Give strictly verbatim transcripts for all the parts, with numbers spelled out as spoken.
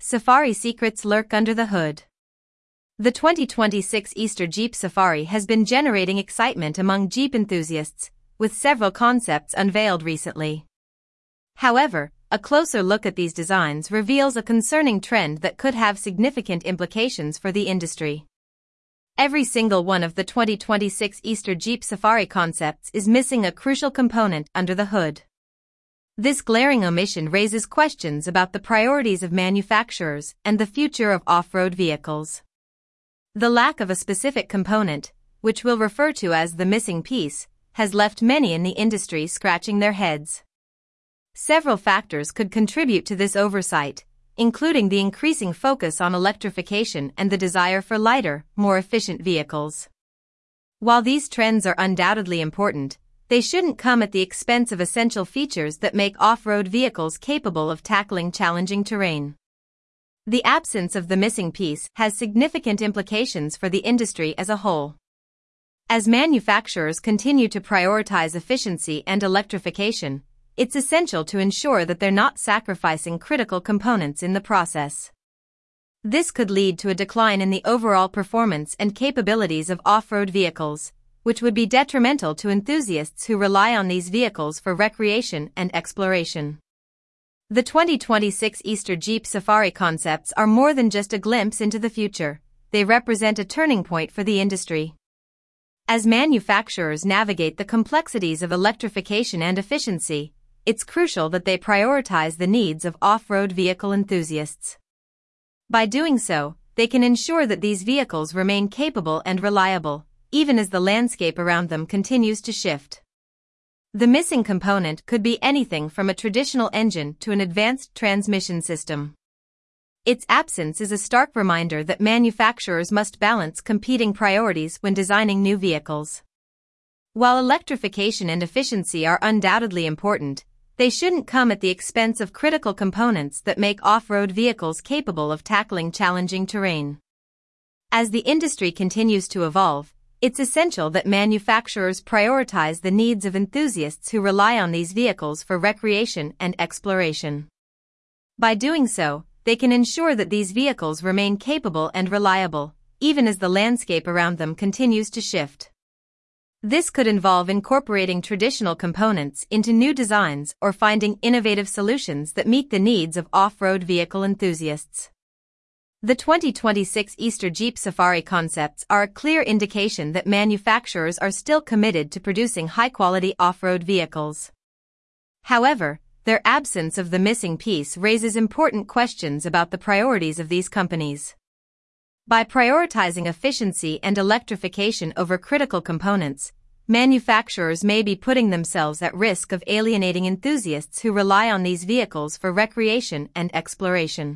Safari secrets lurk under the hood. The twenty twenty-six Easter Jeep Safari has been generating excitement among Jeep enthusiasts, with several concepts unveiled recently. However, a closer look at these designs reveals a concerning trend that could have significant implications for the industry. Every single one of the twenty twenty-six Easter Jeep Safari concepts is missing a crucial component under the hood. This glaring omission raises questions about the priorities of manufacturers and the future of off-road vehicles. The lack of a specific component, which we'll refer to as the missing piece, has left many in the industry scratching their heads. Several factors could contribute to this oversight, including the increasing focus on electrification and the desire for lighter, more efficient vehicles. While these trends are undoubtedly important, they shouldn't come at the expense of essential features that make off-road vehicles capable of tackling challenging terrain. The absence of the missing piece has significant implications for the industry as a whole. As manufacturers continue to prioritize efficiency and electrification, it's essential to ensure that they're not sacrificing critical components in the process. This could lead to a decline in the overall performance and capabilities of off-road vehicles, which would be detrimental to enthusiasts who rely on these vehicles for recreation and exploration. The twenty twenty-six Easter Jeep Safari concepts are more than just a glimpse into the future, they represent a turning point for the industry. As manufacturers navigate the complexities of electrification and efficiency, it's crucial that they prioritize the needs of off-road vehicle enthusiasts. By doing so, they can ensure that these vehicles remain capable and reliable, even as the landscape around them continues to shift. The missing component could be anything from a traditional engine to an advanced transmission system. Its absence is a stark reminder that manufacturers must balance competing priorities when designing new vehicles. While electrification and efficiency are undoubtedly important, they shouldn't come at the expense of critical components that make off-road vehicles capable of tackling challenging terrain. As the industry continues to evolve, it's essential that manufacturers prioritize the needs of enthusiasts who rely on these vehicles for recreation and exploration. By doing so, they can ensure that these vehicles remain capable and reliable, even as the landscape around them continues to shift. This could involve incorporating traditional components into new designs or finding innovative solutions that meet the needs of off-road vehicle enthusiasts. The twenty twenty-six Easter Jeep Safari concepts are a clear indication that manufacturers are still committed to producing high-quality off-road vehicles. However, their absence of the missing piece raises important questions about the priorities of these companies. By prioritizing efficiency and electrification over critical components, manufacturers may be putting themselves at risk of alienating enthusiasts who rely on these vehicles for recreation and exploration.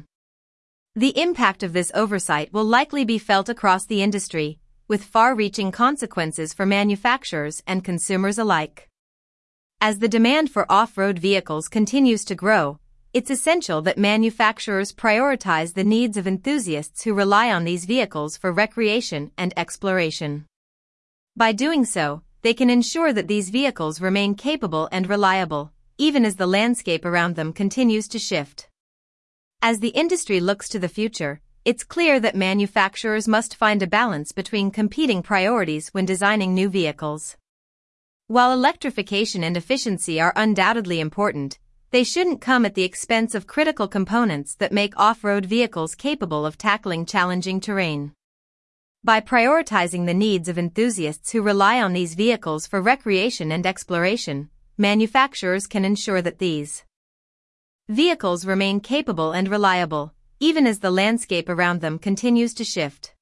The impact of this oversight will likely be felt across the industry, with far-reaching consequences for manufacturers and consumers alike. As the demand for off-road vehicles continues to grow, it's essential that manufacturers prioritize the needs of enthusiasts who rely on these vehicles for recreation and exploration. By doing so, they can ensure that these vehicles remain capable and reliable, even as the landscape around them continues to shift. As the industry looks to the future, it's clear that manufacturers must find a balance between competing priorities when designing new vehicles. While electrification and efficiency are undoubtedly important, they shouldn't come at the expense of critical components that make off-road vehicles capable of tackling challenging terrain. By prioritizing the needs of enthusiasts who rely on these vehicles for recreation and exploration, manufacturers can ensure that these vehicles remain capable and reliable, even as the landscape around them continues to shift.